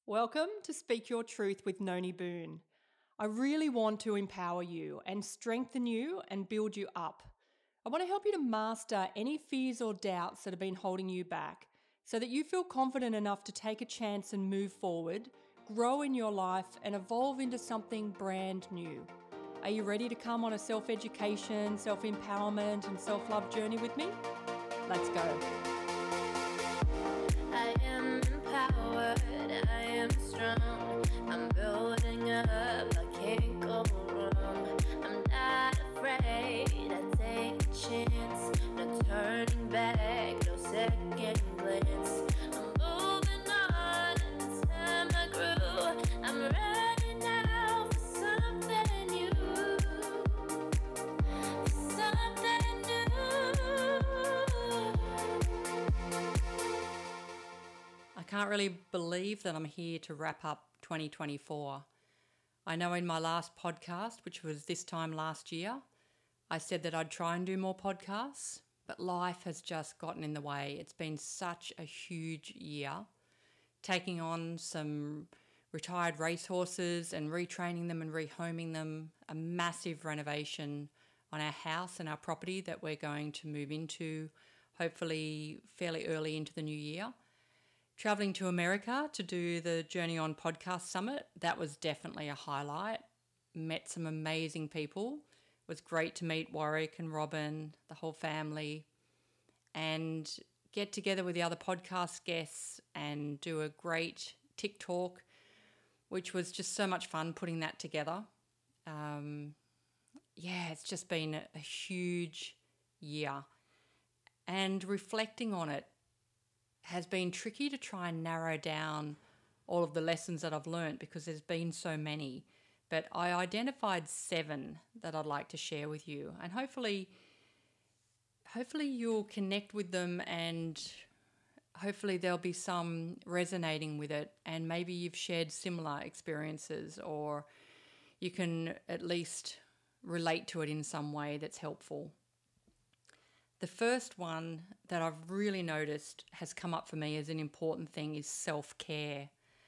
Welcome to Speak Your Truth with Noni Boone. I really want to empower you and strengthen you and build you up. I want to help you to master any fears or doubts that have been holding you back so that you feel confident enough to take a chance and move forward, grow in your life and evolve into something brand new. Are you ready to come on a self-education, self-empowerment and self-love journey with me? Let's go. I am empowered, I am strong, I'm building up, I can't go wrong. I'm not afraid, I take a chance, no turning back, no second glance. I'm moving on, it's time I grew, I'm ready now for something new, for something new. I can't really believe that I'm here to wrap up 2024. I know in my last podcast, which was this time last year, I said that I'd try and do more podcasts, but life has just gotten in the way. It's been such a huge year, taking on some retired racehorses and retraining them and rehoming them, a massive renovation on our house and our property that we're going to move into, hopefully fairly early into the new year. Travelling to America to do the Journey On Podcast Summit, that was definitely a highlight. Met some amazing people. It was great to meet Warwick and Robin, the whole family, and get together with the other podcast guests and do a great TikTok, which was just so much fun putting that together. It's just been a huge year. And reflecting on it has been tricky to try and narrow down all of the lessons that I've learned because there's been so many. But I identified 7 that I'd like to share with you, and hopefully you'll connect with them, and hopefully there'll be some resonating with it, and maybe you've shared similar experiences, or you can at least relate to it in some way that's helpful. The first one that I've really noticed has come up for me as an important thing is self-care.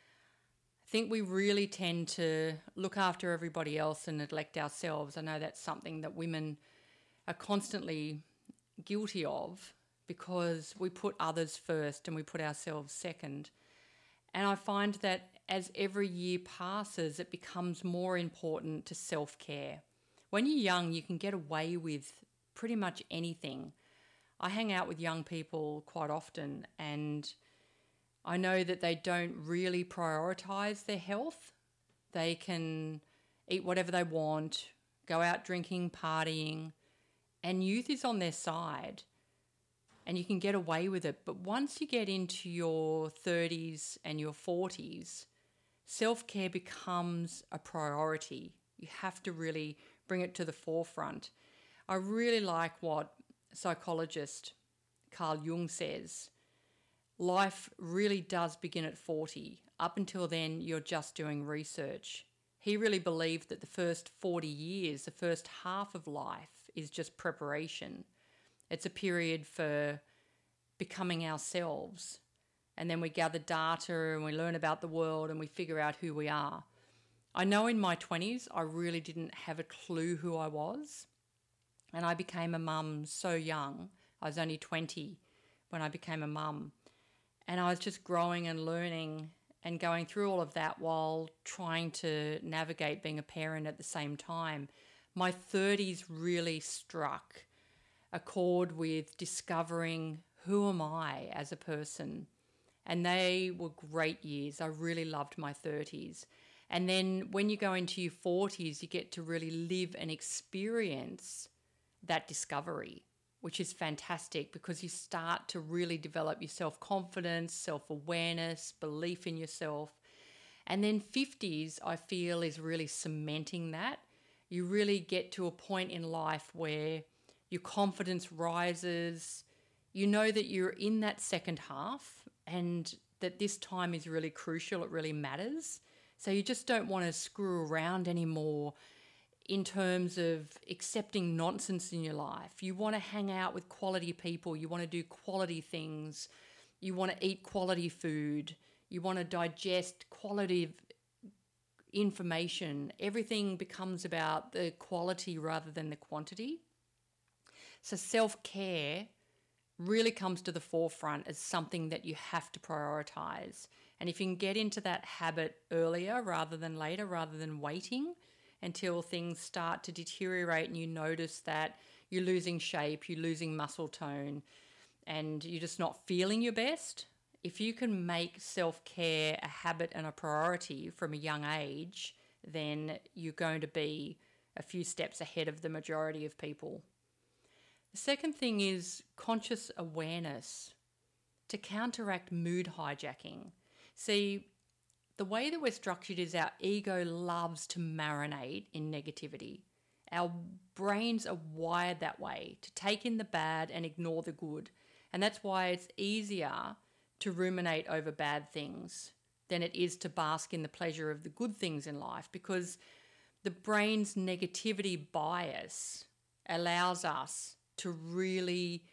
I think we really tend to look after everybody else and neglect ourselves. I know that's something that women are constantly guilty of because we put others first and we put ourselves second. And I find that as every year passes, it becomes more important to self-care. When you're young, you can get away with pretty much anything. I hang out with young people quite often, and I know that they don't really prioritise their health. They can eat whatever they want, go out drinking, partying, and youth is on their side, and you can get away with it. But once you get into your 30s and your 40s, self-care becomes a priority. You have to really bring it to the forefront. I really like what psychologist Carl Jung says. Life really does begin at 40. Up until then, you're just doing research. He really believed that the first 40 years, the first half of life, is just preparation. It's a period for becoming ourselves. And then we gather data and we learn about the world and we figure out who we are. I know in my 20s, I really didn't have a clue who I was. And I became a mum so young. I was only 20 when I became a mum. And I was just growing and learning and going through all of that while trying to navigate being a parent at the same time. My 30s really struck a chord with discovering who am I as a person. And they were great years. I really loved my 30s. And then when you go into your 40s, you get to really live and experience that discovery, which is fantastic because you start to really develop your self-confidence, self-awareness, belief in yourself. And then 50s, I feel, is really cementing that. You really get to a point in life where your confidence rises. You know that you're in that second half and that this time is really crucial. It really matters. So you just don't want to screw around anymore in terms of accepting nonsense in your life. You want to hang out with quality people. You want to do quality things. You want to eat quality food. You want to digest quality information. Everything becomes about the quality rather than the quantity. So self-care really comes to the forefront as something that you have to prioritize. And if you can get into that habit earlier rather than later, rather than waiting until things start to deteriorate and you notice that you're losing shape, you're losing muscle tone, and you're just not feeling your best, if you can make self-care a habit and a priority from a young age, then you're going to be a few steps ahead of the majority of people. The second thing is conscious awareness to counteract mood hijacking. See, the way that we're structured is our ego loves to marinate in negativity. Our brains are wired that way, to take in the bad and ignore the good. And that's why it's easier to ruminate over bad things than it is to bask in the pleasure of the good things in life, because the brain's negativity bias allows us to really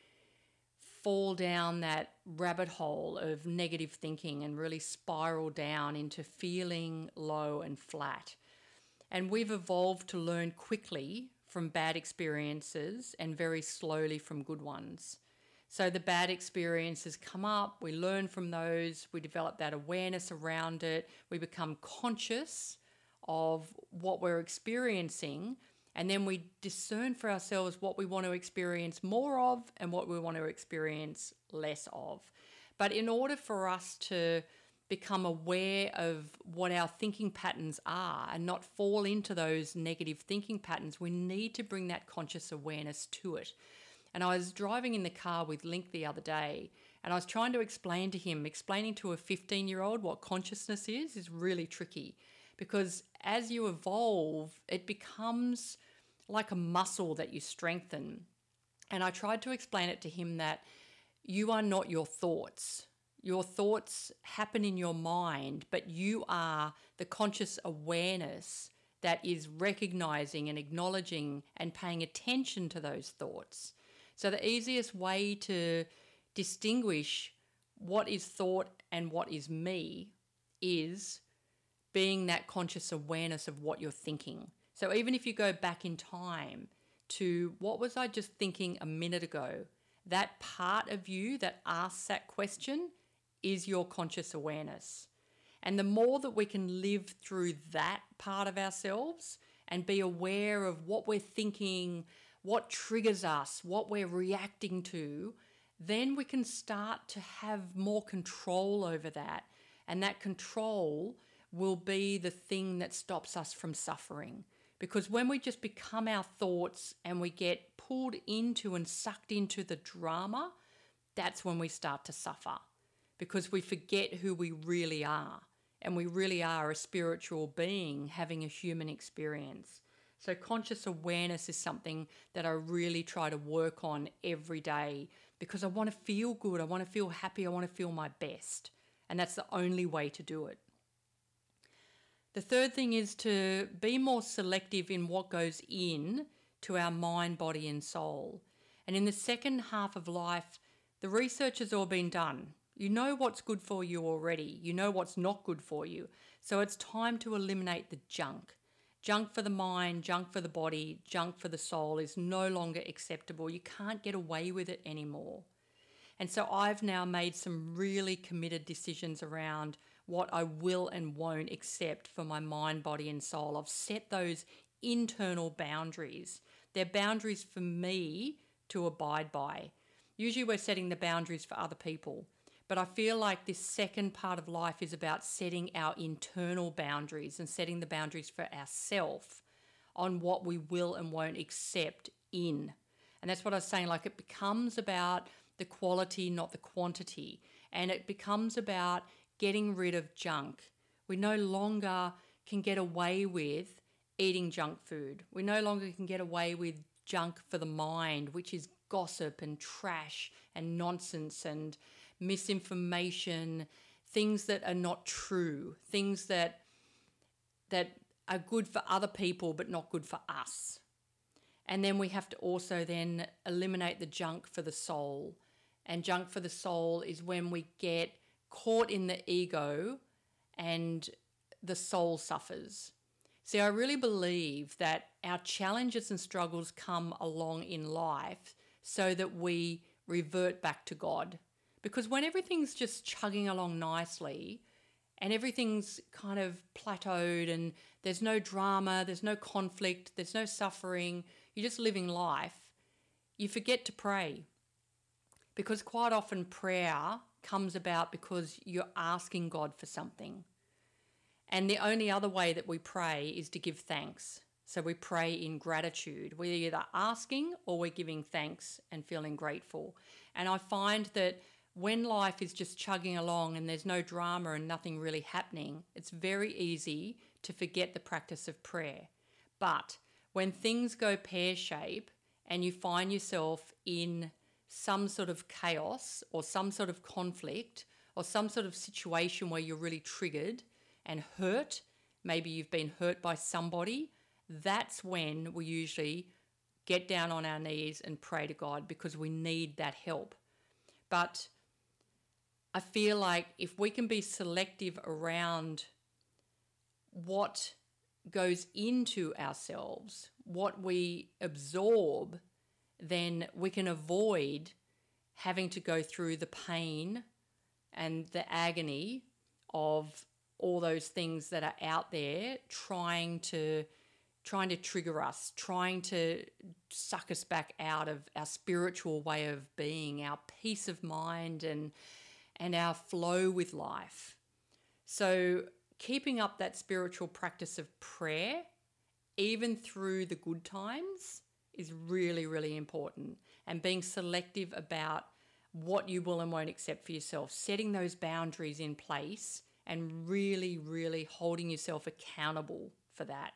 fall down that rabbit hole of negative thinking and really spiral down into feeling low and flat. And we've evolved to learn quickly from bad experiences and very slowly from good ones. So the bad experiences come up, we learn from those, we develop that awareness around it, we become conscious of what we're experiencing, and then we discern for ourselves what we want to experience more of and what we want to experience less of. But in order for us to become aware of what our thinking patterns are and not fall into those negative thinking patterns, we need to bring that conscious awareness to it. And I was driving in the car with Link the other day, and I was trying to explain to him, explaining to a 15-year-old what consciousness is really tricky, because as you evolve, it becomes like a muscle that you strengthen. And I tried to explain it to him that you are not your thoughts. Your thoughts happen in your mind, but you are the conscious awareness that is recognizing and acknowledging and paying attention to those thoughts. So the easiest way to distinguish what is thought and what is me is being that conscious awareness of what you're thinking. So even if you go back in time to what was I just thinking a minute ago, that part of you that asks that question is your conscious awareness. And the more that we can live through that part of ourselves and be aware of what we're thinking, what triggers us, what we're reacting to, then we can start to have more control over that. And that control will be the thing that stops us from suffering. Because when we just become our thoughts and we get pulled into and sucked into the drama, that's when we start to suffer. Because we forget who we really are. And we really are a spiritual being having a human experience. So conscious awareness is something that I really try to work on every day, because I want to feel good, I want to feel happy, I want to feel my best. And that's the only way to do it. The third thing is to be more selective in what goes in to our mind, body and soul. And in the second half of life, the research has all been done. You know what's good for you already. You know what's not good for you. So it's time to eliminate the junk. Junk for the mind, junk for the body, junk for the soul is no longer acceptable. You can't get away with it anymore. And so I've now made some really committed decisions around what I will and won't accept for my mind, body and soul. I've set those internal boundaries. They're boundaries for me to abide by. Usually we're setting the boundaries for other people. But I feel like this second part of life is about setting our internal boundaries and setting the boundaries for ourselves on what we will and won't accept in. And that's what I was saying, like it becomes about the quality, not the quantity. And it becomes about getting rid of junk. We no longer can get away with eating junk food. We no longer can get away with junk for the mind, which is gossip and trash and nonsense and misinformation, things that are not true, things that are good for other people but not good for us. And then we have to also then eliminate the junk for the soul. And junk for the soul is when we get caught in the ego and the soul suffers. See, I really believe that our challenges and struggles come along in life so that we revert back to God. Because when everything's just chugging along nicely and everything's kind of plateaued and there's no drama, there's no conflict, there's no suffering, you're just living life, you forget to pray. Because quite often prayer comes about because you're asking God for something. And the only other way that we pray is to give thanks. So we pray in gratitude. We're either asking or we're giving thanks and feeling grateful. And I find that when life is just chugging along and there's no drama and nothing really happening, it's very easy to forget the practice of prayer. But when things go pear-shaped and you find yourself in some sort of chaos or some sort of conflict or some sort of situation where you're really triggered and hurt, maybe you've been hurt by somebody, that's when we usually get down on our knees and pray to God because we need that help. But I feel like if we can be selective around what goes into ourselves, what we absorb, then we can avoid having to go through the pain and the agony of all those things that are out there trying to trigger us, trying to suck us back out of our spiritual way of being, our peace of mind and our flow with life. So keeping up that spiritual practice of prayer, even through the good times, is really, really important. And being selective about what you will and won't accept for yourself, setting those boundaries in place and really, really holding yourself accountable for that.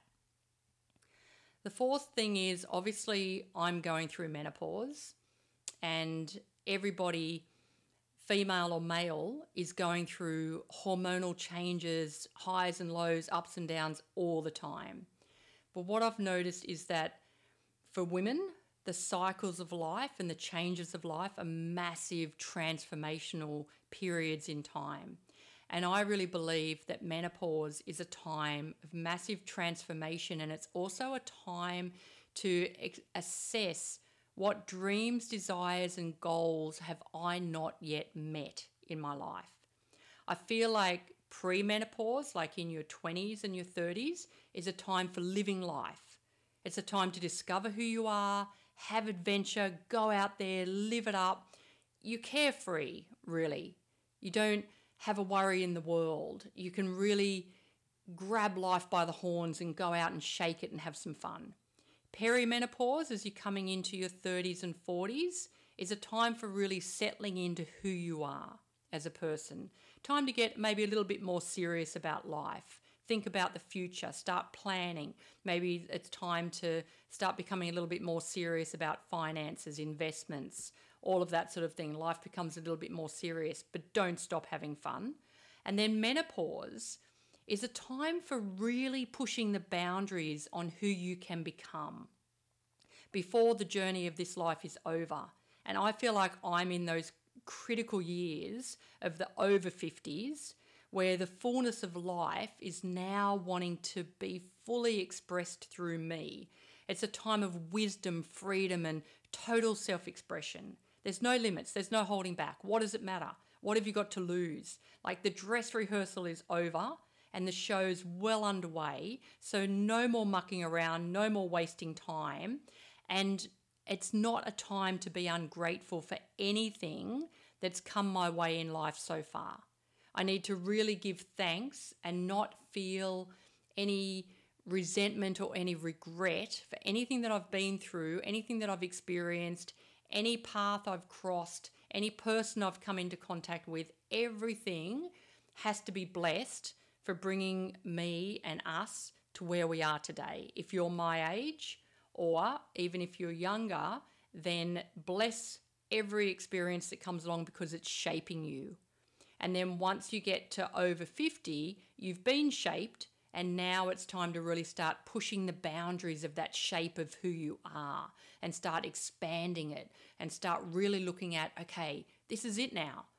The fourth thing is, obviously, I'm going through menopause, and everybody, female or male, is going through hormonal changes, highs and lows, ups and downs all the time. But what I've noticed is that for women, the cycles of life and the changes of life are massive transformational periods in time. And I really believe that menopause is a time of massive transformation, and it's also a time to assess what dreams, desires, and goals have I not yet met in my life. I feel like pre-menopause, like in your 20s and your 30s, is a time for living life. It's a time to discover who you are, have adventure, go out there, live it up. You're carefree, really. You don't have a worry in the world. You can really grab life by the horns and go out and shake it and have some fun. Perimenopause, as you're coming into your 30s and 40s, is a time for really settling into who you are as a person. Time to get maybe a little bit more serious about life. Think about the future, start planning. Maybe it's time to start becoming a little bit more serious about finances, investments, all of that sort of thing. Life becomes a little bit more serious, but don't stop having fun. And then menopause is a time for really pushing the boundaries on who you can become before the journey of this life is over. And I feel like I'm in those critical years of the over 50s where the fullness of life is now wanting to be fully expressed through me. It's a time of wisdom, freedom, and total self-expression. There's no limits. There's no holding back. What does it matter? What have you got to lose? Like, the dress rehearsal is over and the show's well underway. So no more mucking around, no more wasting time. And it's not a time to be ungrateful for anything that's come my way in life so far. I need to really give thanks and not feel any resentment or any regret for anything that I've been through, anything that I've experienced, any path I've crossed, any person I've come into contact with. Everything has to be blessed for bringing me and us to where we are today. If you're my age, or even if you're younger, then bless every experience that comes along because it's shaping you. And then once you get to over 50, you've been shaped, and now it's time to really start pushing the boundaries of that shape of who you are and start expanding it and start really looking at, okay, this is it now.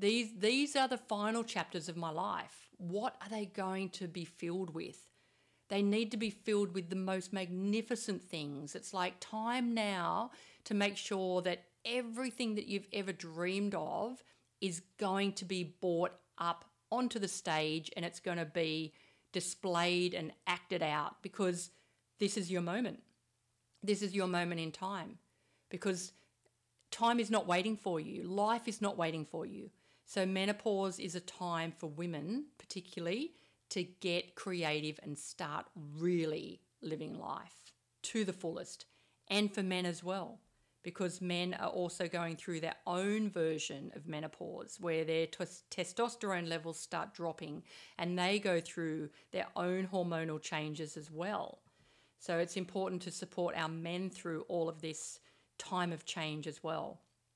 These are the final chapters of my life. What are they going to be filled with? They need to be filled with the most magnificent things. It's like time now to make sure that everything that you've ever dreamed of is going to be brought up onto the stage, and it's going to be displayed and acted out, because this is your moment. This is your moment in time, because time is not waiting for you. Life is not waiting for you. So menopause is a time for women particularly to get creative and start really living life to the fullest, and for men as well, because men are also going through their own version of menopause where their testosterone levels start dropping and they go through their own hormonal changes as well. So it's important to support our men through all of this time of change as well.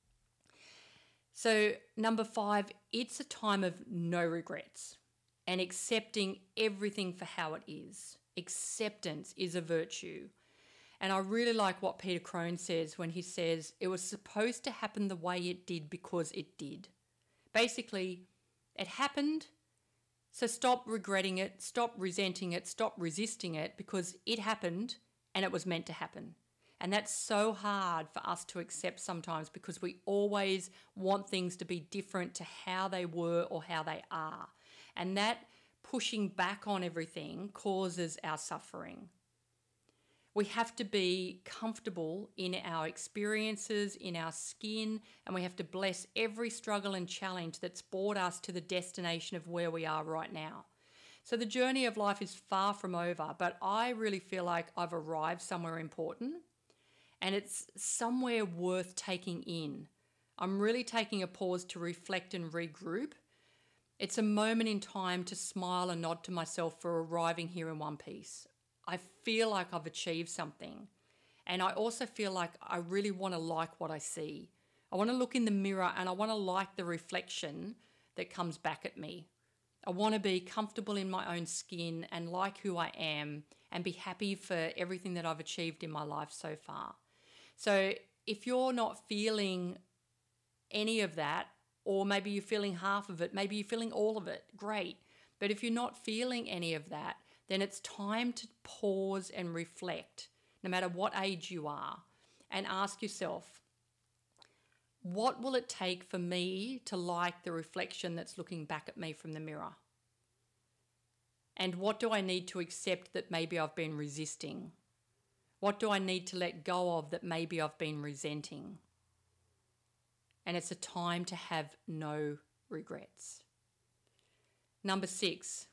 So number 5, it's a time of no regrets and accepting everything for how it is. Acceptance is a virtue. And I really like what Peter Crone says when he says it was supposed to happen the way it did because it did. Basically, it happened, so stop regretting it, stop resenting it, stop resisting it, because it happened and it was meant to happen. And that's so hard for us to accept sometimes, because we always want things to be different to how they were or how they are. And that pushing back on everything causes our suffering. We have to be comfortable in our experiences, in our skin, and we have to bless every struggle and challenge that's brought us to the destination of where we are right now. So the journey of life is far from over, but I really feel like I've arrived somewhere important, and it's somewhere worth taking in. I'm really taking a pause to reflect and regroup. It's a moment in time to smile and nod to myself for arriving here in one piece. I feel like I've achieved something. And I also feel like I really want to like what I see. I want to look in the mirror and I want to like the reflection that comes back at me. I want to be comfortable in my own skin and like who I am and be happy for everything that I've achieved in my life so far. So if you're not feeling any of that, or maybe you're feeling half of it, maybe you're feeling all of it, great. But if you're not feeling any of that, then it's time to pause and reflect, no matter what age you are, and ask yourself, what will it take for me to like the reflection that's looking back at me from the mirror? And what do I need to accept that maybe I've been resisting? What do I need to let go of that maybe I've been resenting? And it's a time to have no regrets. Number 6,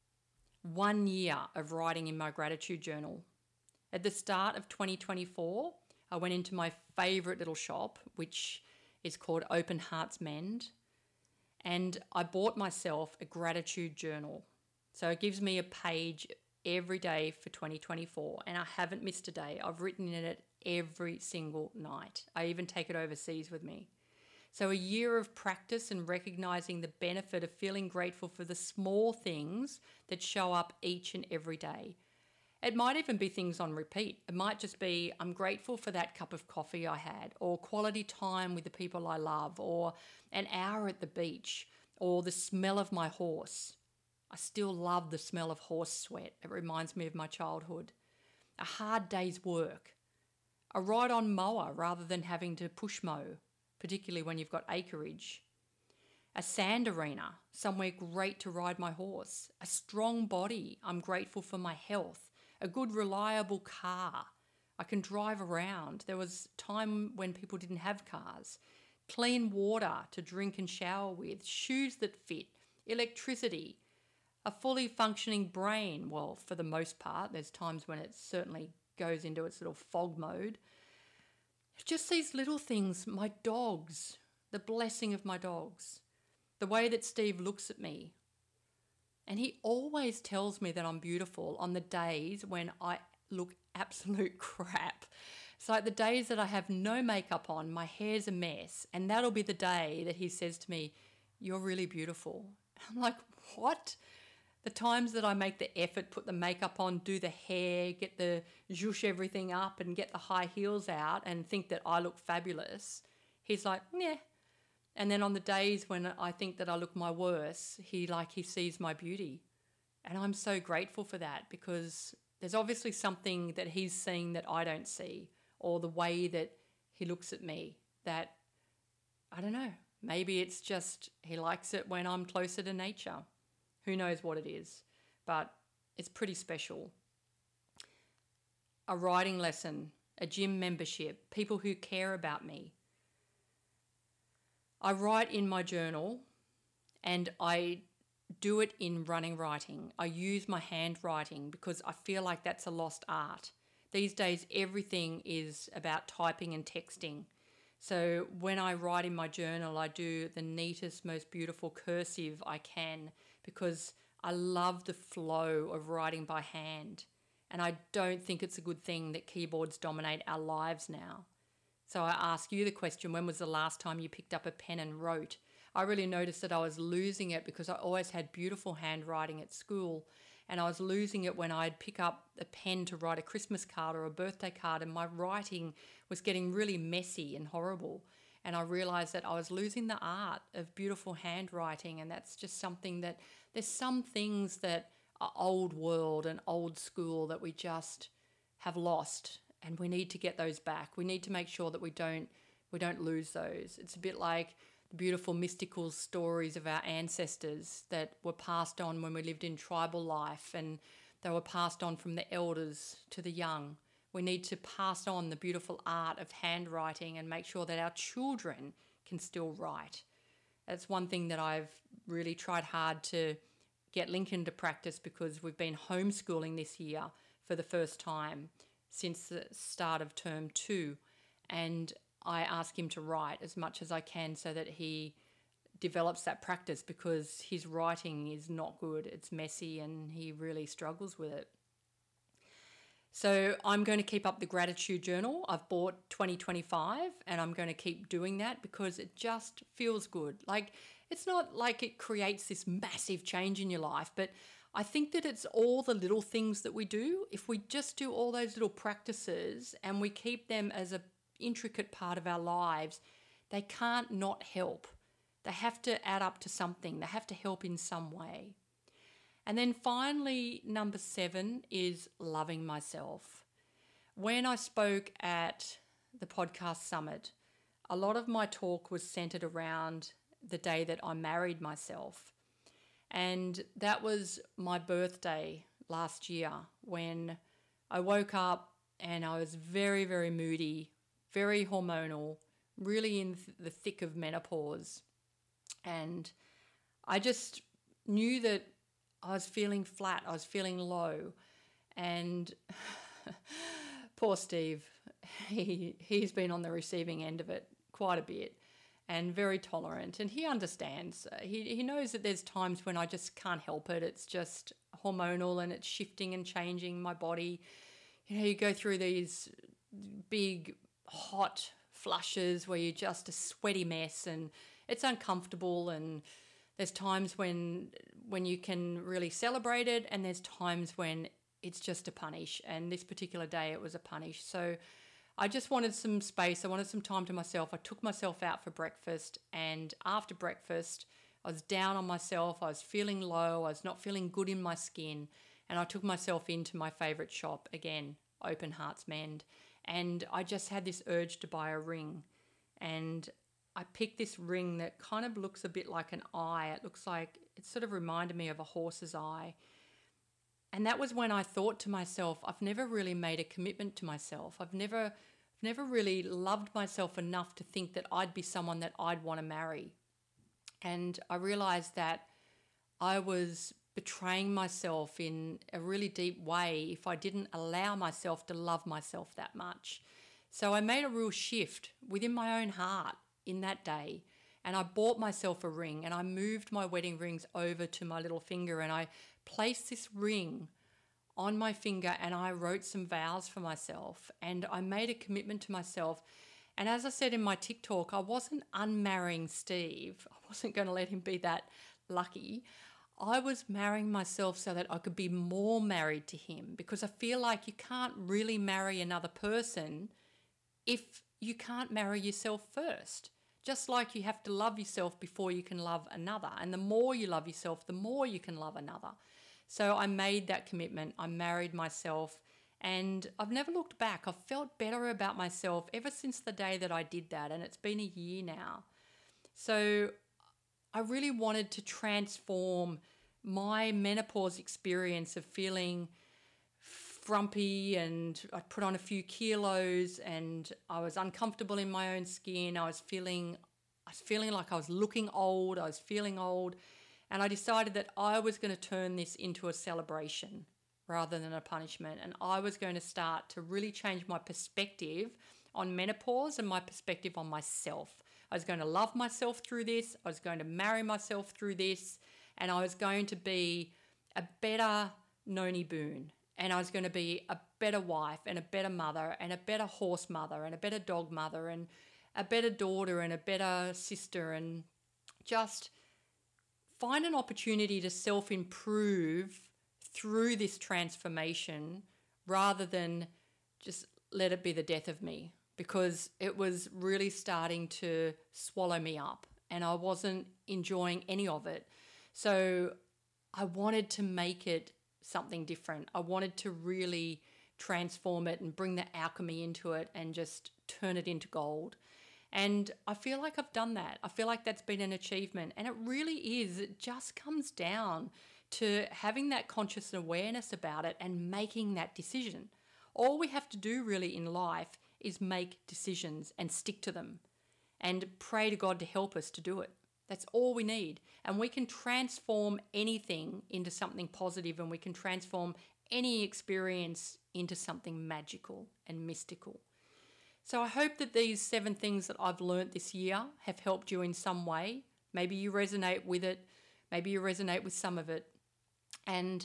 1 year of writing in my gratitude journal. At the start of 2024, I went into my favourite little shop, which is called Open Hearts Mend, and I bought myself a gratitude journal. So it gives me a page every day for 2024, and I haven't missed a day. I've written in it every single night. I even take it overseas with me. So a year of practice and recognizing the benefit of feeling grateful for the small things that show up each and every day. It might even be things on repeat. It might just be, I'm grateful for that cup of coffee I had, or quality time with the people I love, or an hour at the beach, or the smell of my horse. I still love the smell of horse sweat. It reminds me of my childhood. A hard day's work. A ride-on mower rather than having to push mow, particularly when you've got acreage. A sand arena, somewhere great to ride my horse. A strong body, I'm grateful for my health. A good, reliable car. I can drive around. There was time when people didn't have cars. Clean water to drink and shower with. Shoes that fit. Electricity. A fully functioning brain. Well, for the most part, there's times when it certainly goes into its little fog mode. Just these little things, my dogs, the blessing of my dogs, the way that Steve looks at me. And he always tells me that I'm beautiful on the days when I look absolute crap. It's like the days that I have no makeup on, my hair's a mess, and that'll be the day that he says to me, "You're really beautiful." I'm like, what? The times that I make the effort, put the makeup on, do the hair, get the zhoosh everything up and get the high heels out and think that I look fabulous, he's like, yeah. And then on the days when I think that I look my worst, he sees my beauty. And I'm so grateful for that, because there's obviously something that he's seeing that I don't see, or the way that he looks at me that, I don't know, maybe it's just he likes it when I'm closer to nature. Who knows what it is, but it's pretty special. A writing lesson, a gym membership, people who care about me. I write in my journal, and I do it in running writing. I use my handwriting because I feel like that's a lost art. These days, everything is about typing and texting. So when I write in my journal, I do the neatest, most beautiful cursive I can, because I love the flow of writing by hand. And I don't think it's a good thing that keyboards dominate our lives now. So I ask you the question, when was the last time you picked up a pen and wrote? I really noticed that I was losing it because I always had beautiful handwriting at school, and I was losing it when I'd pick up a pen to write a Christmas card or a birthday card, and my writing was getting really messy and horrible. And I realized that I was losing the art of beautiful handwriting, and that's just something that there's some things that are old world and old school that we just have lost, and we need to get those back. We need to make sure that we don't lose those. It's a bit like the beautiful mystical stories of our ancestors that were passed on when we lived in tribal life, and they were passed on from the elders to the young. We need to pass on the beautiful art of handwriting and make sure that our children can still write. That's one thing that I've really tried hard to get Lincoln to practice, because we've been homeschooling this year for the first time since the start of term 2, and I ask him to write as much as I can so that he develops that practice, because his writing is not good. It's messy and he really struggles with it. So I'm going to keep up the gratitude journal. I've bought 2025 and I'm going to keep doing that because it just feels good. Like, it's not like it creates this massive change in your life, but I think that it's all the little things that we do. If we just do all those little practices and we keep them as an intricate part of our lives, they can't not help. They have to add up to something. They have to help in some way. And then finally, number 7 is loving myself. When I spoke at the podcast summit, a lot of my talk was centered around the day that I married myself. And that was my birthday last year, when I woke up and I was very, very moody, very hormonal, really in the thick of menopause. And I just knew that I was feeling flat, I was feeling low. And poor Steve, he's been on the receiving end of it quite a bit, and very tolerant, and he understands. He knows that there's times when I just can't help it. It's just hormonal and it's shifting and changing my body. You know, you go through these big hot flushes where you're just a sweaty mess and it's uncomfortable, and there's times when you can really celebrate it, and there's times when it's just a punish, and this particular day it was a punish. So I just wanted some space. I wanted some time to myself. I took myself out for breakfast, and after breakfast I was down on myself. I was feeling low. I was not feeling good in my skin, and I took myself into my favourite shop, again, Open Hearts Mend, and I just had this urge to buy a ring, and I picked this ring that kind of looks a bit like an eye. It sort of reminded me of a horse's eye. And that was when I thought to myself, I've never really made a commitment to myself. I've never really loved myself enough to think that I'd be someone that I'd want to marry. And I realized that I was betraying myself in a really deep way if I didn't allow myself to love myself that much. So I made a real shift within my own heart in that day, and I bought myself a ring, and I moved my wedding rings over to my little finger, and I placed this ring on my finger, and I wrote some vows for myself, and I made a commitment to myself. And as I said in my TikTok, I wasn't unmarrying Steve. I wasn't going to let him be that lucky. I was marrying myself so that I could be more married to him, because I feel like you can't really marry another person if you can't marry yourself first. Just like you have to love yourself before you can love another. And the more you love yourself, the more you can love another. So I made that commitment. I married myself and I've never looked back. I've felt better about myself ever since the day that I did that. And it's been a year now. So I really wanted to transform my menopause experience of feeling frumpy, and I put on a few kilos and I was uncomfortable in my own skin. I was feeling like I was looking old. I was feeling old. And I decided that I was going to turn this into a celebration rather than a punishment. And I was going to start to really change my perspective on menopause and my perspective on myself. I was going to love myself through this. I was going to marry myself through this. And I was going to be a better Noni Boone. And I was going to be a better wife and a better mother and a better horse mother and a better dog mother and a better daughter and a better sister, and just find an opportunity to self-improve through this transformation rather than just let it be the death of me, because it was really starting to swallow me up and I wasn't enjoying any of it. So I wanted to make it something different. I wanted to really transform it and bring the alchemy into it and just turn it into gold. And I feel like I've done that. I feel like that's been an achievement. And it really is. It just comes down to having that conscious awareness about it and making that decision. All we have to do really in life is make decisions and stick to them and pray to God to help us to do it. That's all we need. And we can transform anything into something positive, and we can transform any experience into something magical and mystical. So I hope that these 7 things that I've learnt this year have helped you in some way. Maybe you resonate with it. Maybe you resonate with some of it. And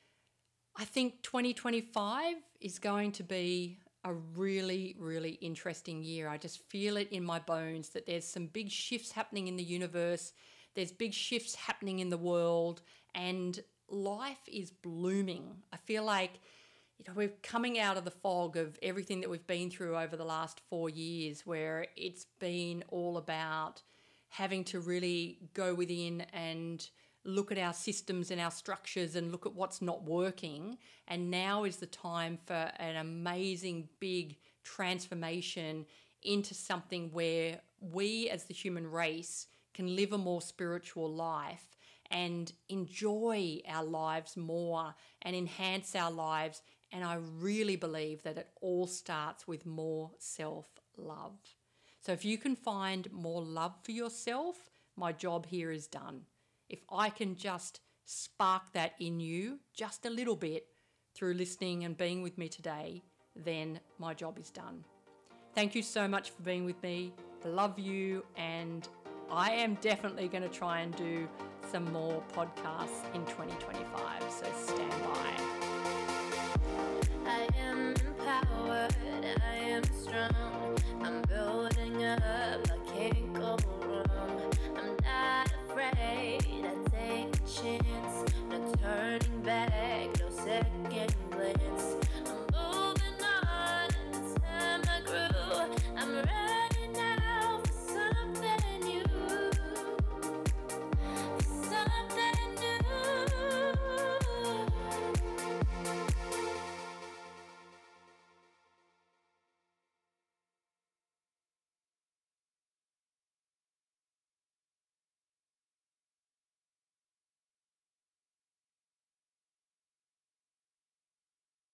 I think 2025 is going to be a really, really interesting year. I just feel it in my bones that there's some big shifts happening in the universe. There's big shifts happening in the world, and life is blooming. I feel like, we're coming out of the fog of everything that we've been through over the last 4 years, where it's been all about having to really go within and look at our systems and our structures and look at what's not working. And now is the time for an amazing big transformation into something where we as the human race can live a more spiritual life and enjoy our lives more and enhance our lives. And I really believe that it all starts with more self-love. So if you can find more love for yourself, my job here is done. If I can just spark that in you just a little bit through listening and being with me today, then my job is done. Thank you so much for being with me. I love you, and I am definitely going to try and do some more podcasts in 2025.